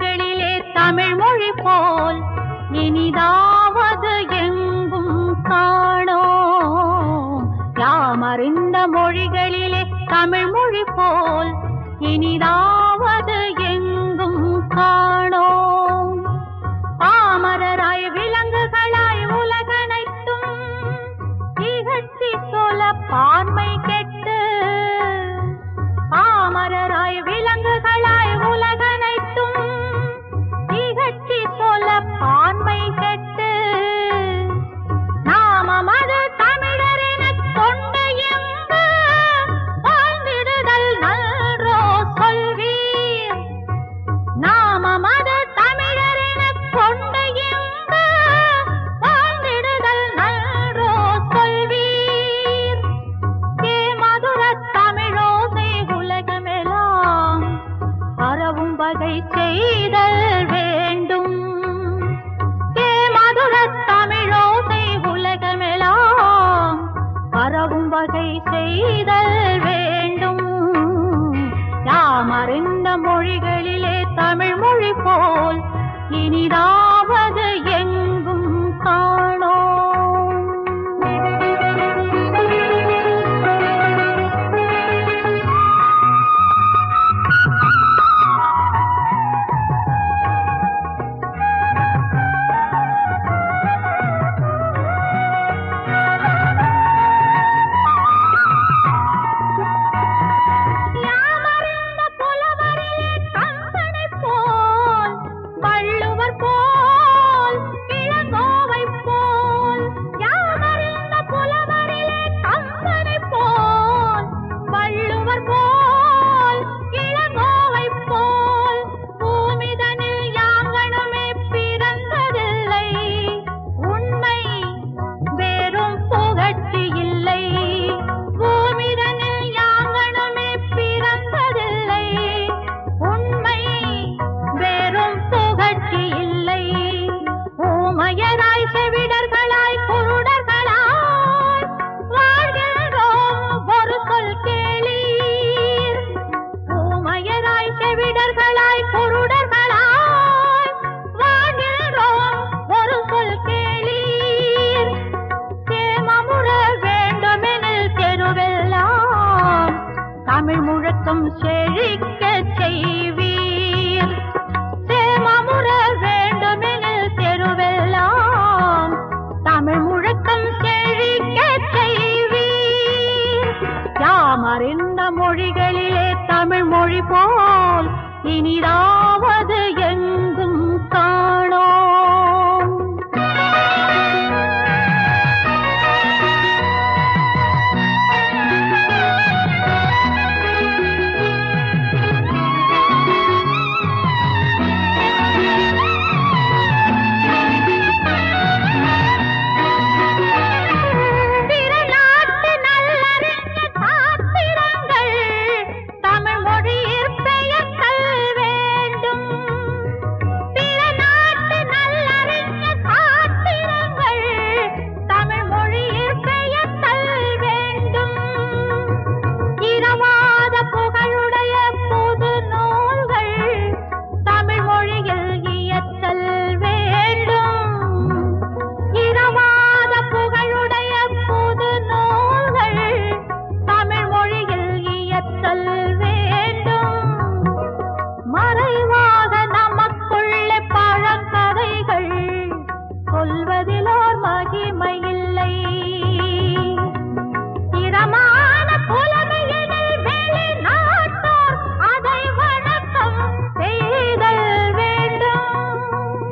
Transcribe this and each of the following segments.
மொழிகளிலே தமிழ் மொழி போல் இனிதாவது எங்கும் காணோம். யாமறிந்த மொழிகளிலே தமிழ் மொழி போல் இனிதாவது எங்கும் காணோம். பாமரராய் விலங்குகளாய் உலகனைத்தும் இகழ்ச்சி சொல்ல பார்மை கெட்டு, பாமரராய் விலங்குகளாய் உலகனைத்தும் இகழ்ச்சி சொல்ல பார்மை கெட்டு, நாமமது தமிழர் எனக் கொண்டு எங்கு வாழ்ந்திடுதல் நன்றோ சொல்வீர். நாமமது தமிழர் எனக் கொண்டு எங்கு வாழ்ந்திடுதல் நன்றோ சொல்வீர். மதுர தமிழோசை உலகமெல்லாம் பரவும் வகை செய்தல் வேண்டும். மதுர தமிழோசை உலகமெல்லாம் பரவும் வகை செய்தல் வேண்டும். யாமறிந்த மொழிகளிலே தமிழ் மொழி போல் இனிதாவது எங்கும் காணோம். தமிழ் முழக்கம் செழிக்க செய்வீர். சேமமுற வேண்டுமெனில் தெருவெல்லாம் தமிழ் முழக்கம் செழிக்க செய்வீர். யாமறிந்த மொழிகளிலே தமிழ் மொழி போல் இனிதாவது எங்கும் காணோம்.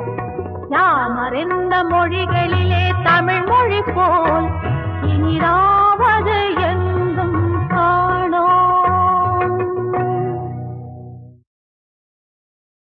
மொழிகளிலே தமிழ் மொழி போல் இனிதா